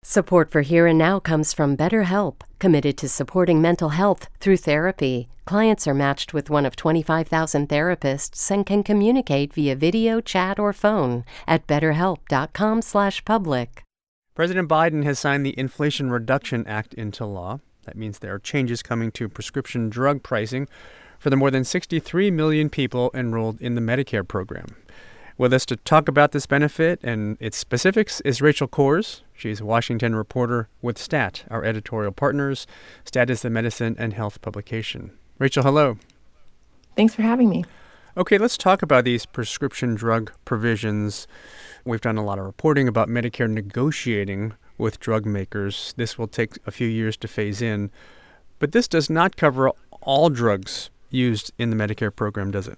Support for Here and Now comes from BetterHelp, committed to supporting mental health through therapy. Clients are matched with one of 25,000 therapists and can communicate via video, chat, or phone at betterhelp.com/public. President Biden has signed the Inflation Reduction Act into law. That means there are changes coming to prescription drug pricing for the more than 63 million people enrolled in the Medicare program. With us to talk about this benefit and its specifics is Rachel Cohrs. She's a Washington reporter with STAT, our editorial partners. STAT is the medicine and health publication. Rachel, hello. Thanks for having me. Okay, let's talk about these prescription drug provisions. We've done a lot of reporting about Medicare negotiating with drug makers. This will take a few years to phase in. But this does not cover all drugs used in the Medicare program, does it?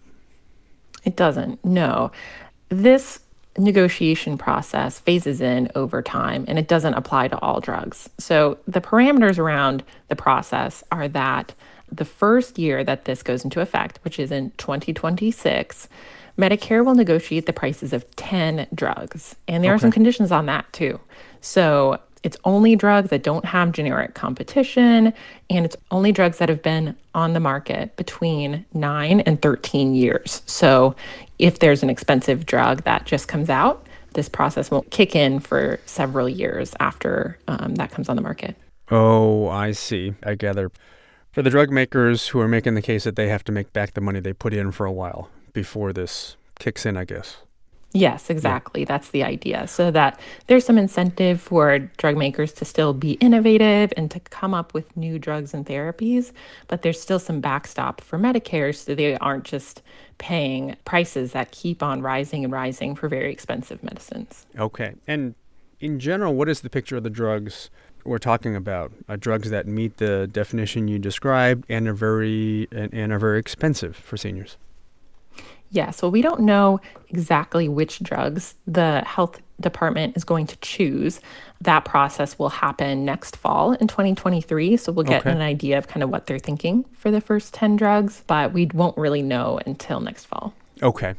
It doesn't, no. This negotiation process phases in over time, and it doesn't apply to all drugs. So the parameters around the process are that the first year that this goes into effect, which is in 2026, Medicare will negotiate the prices of 10 drugs. And there are some conditions on that, too. So it's only drugs that don't have generic competition, and it's only drugs that have been on the market between 9 and 13 years. So if there's an expensive drug that just comes out, this process won't kick in for several years after that comes on the market. Oh, I see. I gather. For the drug makers who are making the case that they have to make back the money they put in for a while before this kicks in, I guess. Yes, exactly. Yeah. That's the idea. So that there's some incentive for drug makers to still be innovative and to come up with new drugs and therapies, but there's still some backstop for Medicare so they aren't just paying prices that keep on rising and rising for very expensive medicines. Okay. And in general, what is the picture of the drugs we're talking about? Drugs that meet the definition you described and are very expensive for seniors. Yes, well, we don't know exactly which drugs the health department is going to choose. That process will happen next fall in 2023, so we'll get an idea of kind of what they're thinking for the first 10 drugs, but we won't really know until next fall. Okay.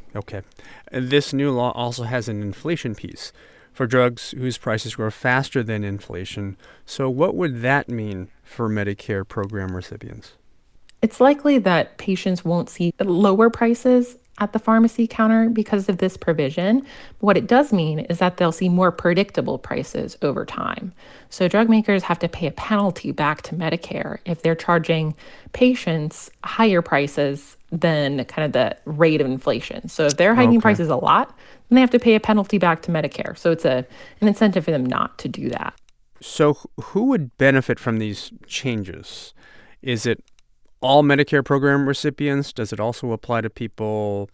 This new law also has an inflation piece for drugs whose prices grow faster than inflation. So what would that mean for Medicare program recipients? It's likely that patients won't see lower prices at the pharmacy counter because of this provision. What it does mean is that they'll see more predictable prices over time. So drug makers have to pay a penalty back to Medicare if they're charging patients higher prices than kind of the rate of inflation. So if they're hiking prices a lot, then they have to pay a penalty back to Medicare. So it's an incentive for them not to do that. So who would benefit from these changes? Is it all Medicare program recipients? Does it also apply to people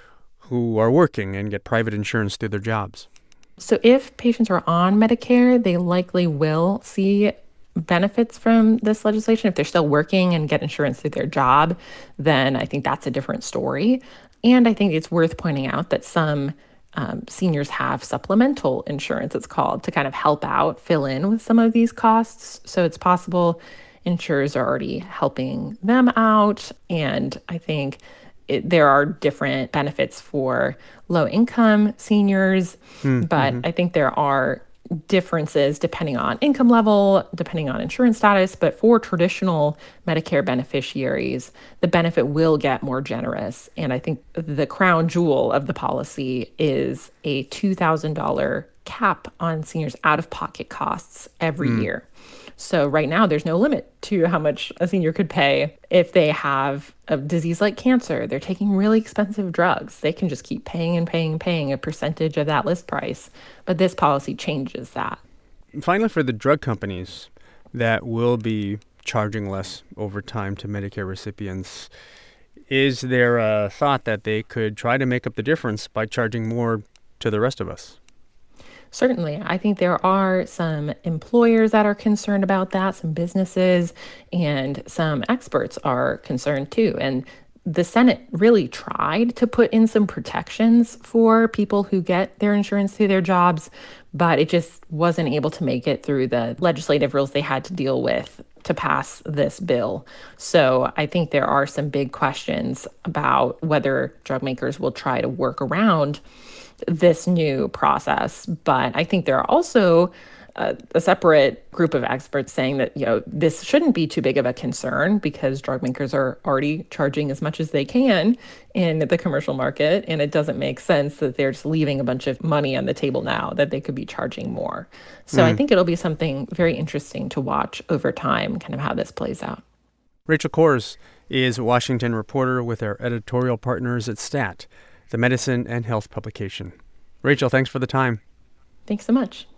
who are working and get private insurance through their jobs? So if patients are on Medicare, they likely will see benefits from this legislation. If they're still working and get insurance through their job, then I think that's a different story. And I think it's worth pointing out that some seniors have supplemental insurance, it's called, to kind of help out, fill in with some of these costs. So it's possible insurers are already helping them out. And I think there are different benefits for low-income seniors, but I think there are differences depending on income level, depending on insurance status. But for traditional Medicare beneficiaries, the benefit will get more generous. And I think the crown jewel of the policy is a $2,000 cap on seniors' out-of-pocket costs every year. So right now, there's no limit to how much a senior could pay if they have a disease like cancer. They're taking really expensive drugs. They can just keep paying and paying a percentage of that list price. But this policy changes that. Finally, for the drug companies that will be charging less over time to Medicare recipients, is there a thought that they could try to make up the difference by charging more to the rest of us? Certainly. I think there are some employers that are concerned about that, some businesses, and some experts are concerned too. And the Senate really tried to put in some protections for people who get their insurance through their jobs, but it just wasn't able to make it through the legislative rules they had to deal with to pass this bill. So I think there are some big questions about whether drug makers will try to work around this new process. But I think there are also a separate group of experts saying that, this shouldn't be too big of a concern because drug makers are already charging as much as they can in the commercial market. And it doesn't make sense that they're just leaving a bunch of money on the table now that they could be charging more. So I think it'll be something very interesting to watch over time, kind of how this plays out. Rachel Cohrs is a Washington reporter with our editorial partners at STAT, the medicine and health publication. Rachel, thanks for the time. Thanks so much.